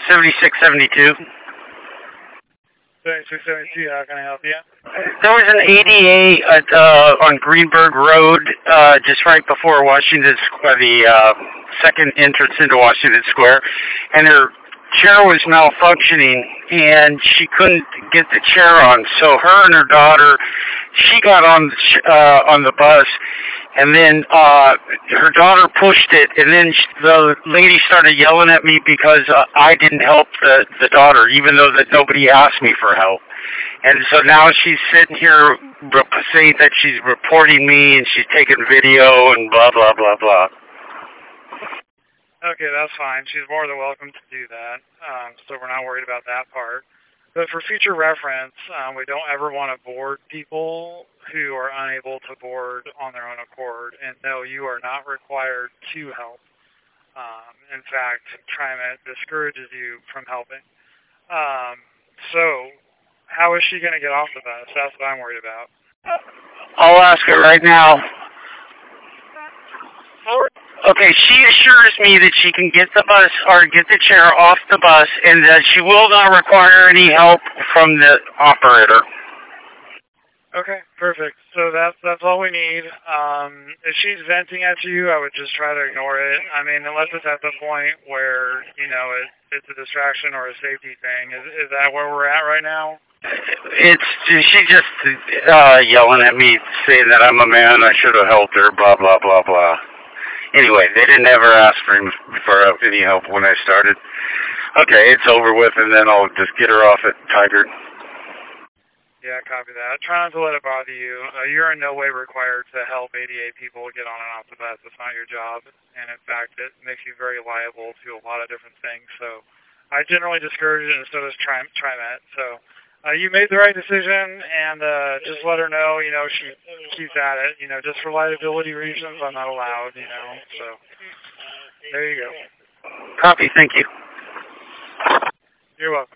7672. 7672, how can I help you? There was an ADA on Greenberg Road, just right before Washington Square, the second entrance into Washington Square, and her chair was malfunctioning, and she couldn't get the chair on. So her and her daughter, she got on the bus, and then her daughter pushed it, and then the lady started yelling at me because I didn't help the daughter, even though that nobody asked me for help. And so now she's sitting here saying that she's reporting me and she's taking video and blah, blah, blah, blah. Okay, that's fine. She's more than welcome to do that, so we're not worried about that part. But for future reference, we don't ever want to board people who are unable to board on their own accord. And no, you are not required to help. In fact, TriMet discourages you from helping. So, how is she going to get off the bus? That's what I'm worried about. I'll ask her right now. Okay, she assures me that she can get the bus or get the chair off the bus and that she will not require any help from the operator. Okay, perfect. So that's all we need. If she's venting at you, I would just try to ignore it. I mean, unless it's at the point where, it's a distraction or a safety thing. Is that where we're at right now? She just yelling at me, saying that I'm a man, I should have helped her, blah, blah, blah, blah. Anyway, they didn't ever ask for any help when I started. Okay, it's over with, and then I'll just get her off at Tiger. Yeah, copy that. Try not to let it bother you. You're in no way required to help ADA people get on and off the bus. It's not your job. And in fact, it makes you very liable to a lot of different things. So I generally discourage it, and so does TriMet. So you made the right decision, and just let her know, she keeps at it. Just for liability reasons, I'm not allowed, So there you go. Copy, thank you. You're welcome.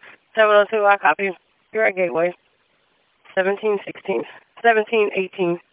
702, I copy. You're at Gateway. 1718.